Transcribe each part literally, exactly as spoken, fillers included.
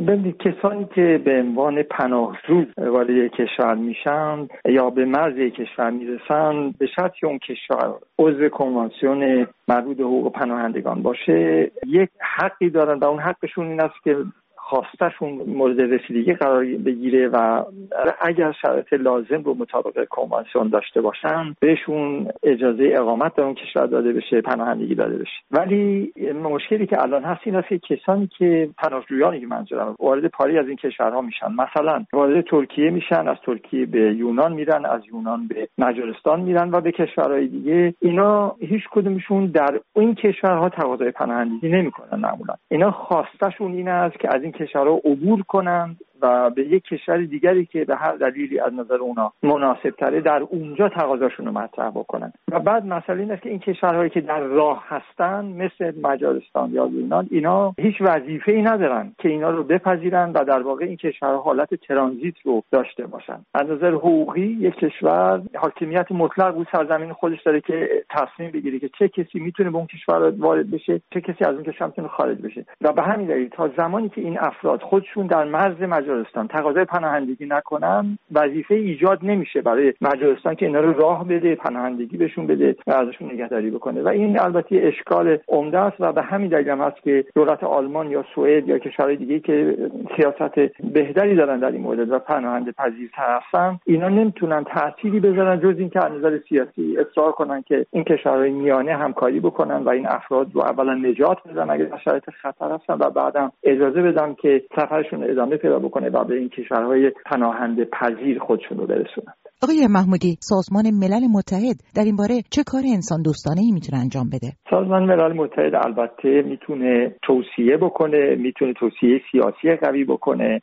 ببینید کسانی که به عنوان پناهجو وارد یک کشور میشن یا به مرز یک کشور میرسن، به شرطی که اون کشور عضو کنوانسیون مربوط به حقوق پناهندگان باشه، یک حقی دارن و اون حقشون این است که خواستشون مورد رسیدگی قرار بگیره و اگر شرایط لازم رو مطابق کنوانسیون داشته باشن بهشون اجازه اقامت در اون کشور داده بشه، پناهندگی داده بشه. ولی مشکلی که الان هست این است که کسانی که پناهجویانی که منظورم وارد پاری از این کشورها میشن، مثلا وارد ترکیه میشن، از ترکیه به یونان میرن، از یونان به مجارستان میرن و به کشورهای دیگه، اینا هیچ کدومشون در این کشورها تقاضای پناهندگی نمیکنن. معمولا اینا خواستشون این است که از این کشورها عبور کنند و به یک کشور دیگری که به هر دلیلی از نظر اونا مناسب تره در اونجا تقاضاشون رو مطرح بکنن. و بعد مسئله این است که این کشورهایی که در راه هستن مثل مجارستان یا یونان، اینا هیچ وظیفه‌ای ندارن که اینا رو بپذیرن و در واقع این کشورها حالت ترانزیت رو داشته باشن. از نظر حقوقی یک کشور حاکمیت مطلق رو سرزمین خودش داره که تصمیم بگیره که چه کسی میتونه به اون کشور وارد بشه، چه کسی از اون کشور میتونه خارج بشه. و به همین دلیل تا زمانی که این افراد خودشون در مرز مجارستان تقاضای پناهندگی نکنن، وظیفه ایجاد نمیشه برای مجارستان که اینا رو راه بده، پناهندگی بهشون بده و ازشون نگهداری بکنه. و این البته اشکال عمده است و به همین دلیل هم هست که دولت آلمان یا سوئد یا کشورهای دیگه که سیاست بهتری دارن در این مورد و پناهنده پذیرتر هستن، اینا نمیتونن تأثیری بذارن جز اینکه از نظر سیاسی اصرار کنن که این کشورهای میانه همکاری بکنن و این افراد رو اولا نجات بدن اگه در شرایط خطر هستن و بعدم اجازه بدن که سفرشون ادامه پیدا بکنه و به این کشورهای پناهنده پذیر خودشون رو برسونن. آقای محمودی، سازمان ملل متحد در این باره چه کار انسان دوستانه‌ای میتونه انجام بده؟ سازمان ملل متحد البته میتونه توصیه بکنه، میتونه توصیه سیاسی قوی بکنه،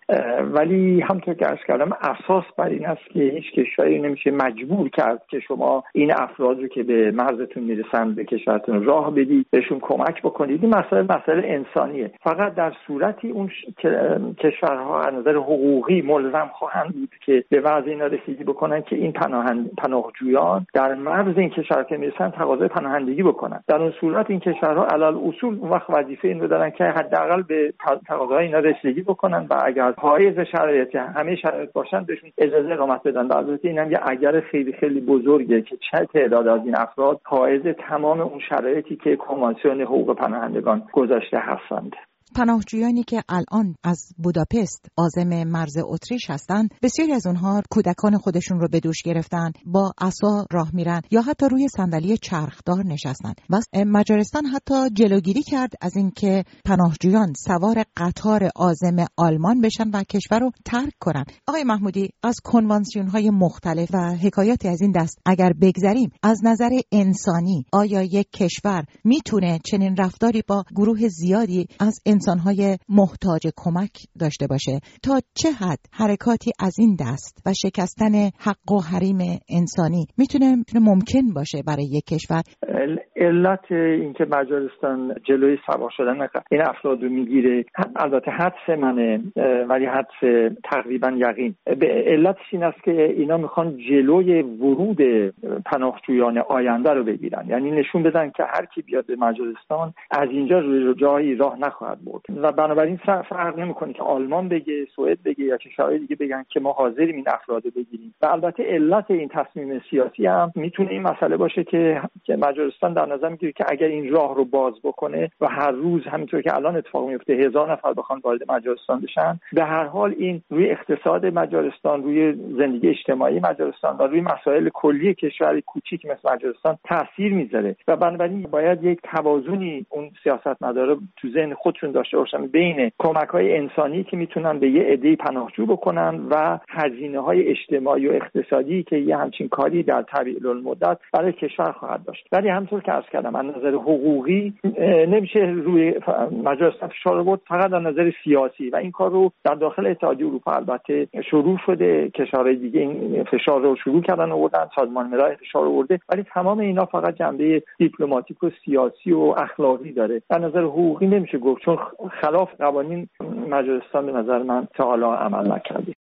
ولی همونطور که عرض کردم اساس بر این است که هیچ کشوری نمیشه مجبور کرد که شما این افراد رو که به مرزتون میرسن به کشورتون راه بدید، بهشون کمک بکنید. این مسئله مسئله انسانیه. فقط در صورتی اون کشورها از نظر حقوقی ملزم خواهند بود که به وضع اینا رسیدگی بکنن که این پناهند پناهجویان در مرز این کشور که میرسن تقاضای پناهندگی بکنن. در اون صورت این کشورها علل اصول اون وقت وظیفه این رو دارن که حداقل به تقاضای اینا رسیدگی بکنن و اگر حایز شرایط همه شرایط باشن بهشون اجازه اقامت بدن. در البته اینم یه اگر خیلی خیلی بزرگه که چه تعداد از این افراد حایز تمام اون شرایطی که کنوانسیون حقوق پناهندگان گذاشته هستند. پناهجویانی که الان از بوداپست عازم مرز اتریش هستند، بسیاری از اونها کودکان خودشون رو به دوش گرفتن، با عصا راه میرن یا حتی روی صندلی چرخدار نشستن. و مجارستان حتی جلوگیری کرد از اینکه پناهجویان سوار قطار عازم آلمان بشن و کشور رو ترک کنن. آقای محمودی، از کنوانسیون‌های مختلف و حکایاتی از این دست اگر بگذریم، از نظر انسانی آیا یک کشور میتونه چنین رفتاری با گروه زیادی از انسان‌های محتاج کمک داشته باشه؟ تا چه حد حرکاتی از این دست و شکستن حق و حریم انسانی میتونه ممکن باشه برای یک کشور؟ علت اینکه مجارستان جلوی سوار شدن این افراد رو میگیره، البته حدس منه ولی حدس تقریبا یقین، به علتش این است که اینا میخوان جلوی ورود پناهجویان آینده رو بگیرن، یعنی نشون بدن که هر کی بیاد به مجارستان از اینجا روی جایی راه نخواهد برد و بنابراین فرق نمیکنه که آلمان بگه، سوئد بگه یا کشورهای دیگه بگن که ما حاضریم این افراد رو بگیریم. و البته علت این تصمیم سیاسی هم میتونه این مسئله باشه که که مجارستان در نظر میگیره که اگر این راه رو باز بکنه و هر روز همینطور که الان اتفاق میفته هزار نفر بخوان وارد مجارستان بشن، به هر حال این روی اقتصاد مجارستان، روی زندگی اجتماعی مجارستان و روی مسائل کلی کشوری کوچیک مثل مجارستان تاثیر میذاره و بنابراین باید یک توازنی اون سیاستمدارا تو ذهن خودشون داشته باشن بین کمک‌های انسانی که میتونن به یه عده پناهجو بکنن و هزینه‌های اجتماعی و اقتصادی که یه همچین کاری در طویل المدت برای کشور خواهد داشت. ولی همونطور که عرض کردم از نظر حقوقی نمیشه روی مجارستان فشار آورد، فقط از نظر سیاسی و این کار رو در داخل اتحادیه اروپا البته شروع شده، کشورهای دیگه این فشار رو شروع کردن آوردن، سازمان ملل فشار آورده، ولی تمام اینا فقط جنبه دیپلماتیک و سیاسی و اخلاقی داره. از نظر حقوقی نمیشه گفت، چون خلاف قوانین مجارستان به نظر من تا حالا عمل نکرده.